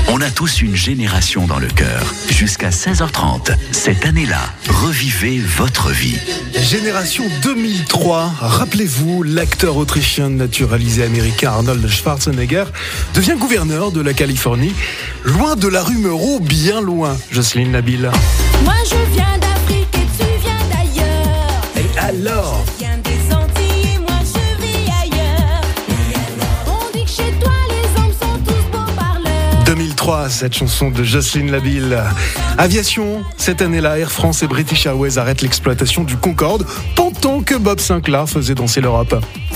On a tous une génération dans le cœur. Jusqu'à 16h30, cette année-là, revivez votre vie. Génération 2003, rappelez-vous, l'acteur autrichien naturalisé américain Arnold Schwarzenegger devient gouverneur de la Californie, loin de la rumeur, bien loin. Jocelyne Nabil. Moi je viens d'Afrique et tu viens d'ailleurs. Et alors ? Je viens des Antilles et moi je vis ailleurs. On dit que chez toi les hommes sont tous beaux parleurs. 2003, cette chanson de Jocelyne Nabil. Aviation, cette année-là, Air France et British Airways arrêtent l'exploitation du Concorde pendant que Bob Sinclair faisait danser l'Europe.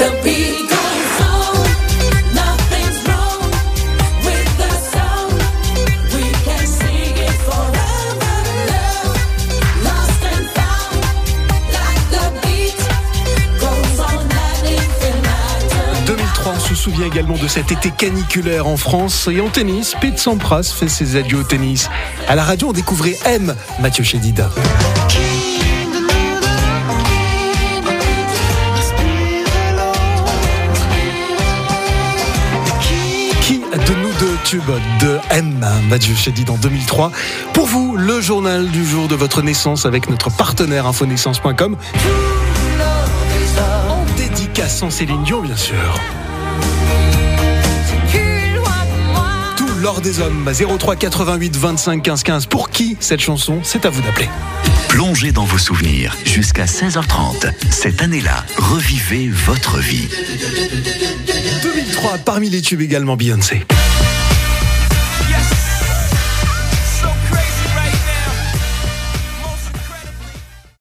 On se souvient également de cet été caniculaire en France. Et en tennis, Pete Sampras fait ses adieux au tennis. À la radio, on découvrait M, Mathieu Chédid. Qui de nous deux tubes de M, Mathieu Chédid en 2003. Pour vous, le journal du jour de votre naissance avec notre partenaire infonaissance.com. En dédicaçant Céline Dion, bien sûr. L'or des hommes, 03 88 25 15 15. Pour qui cette chanson ? C'est à vous d'appeler. Plongez dans vos souvenirs jusqu'à 16h30. Cette année-là, revivez votre vie. 2003, parmi les tubes également Beyoncé.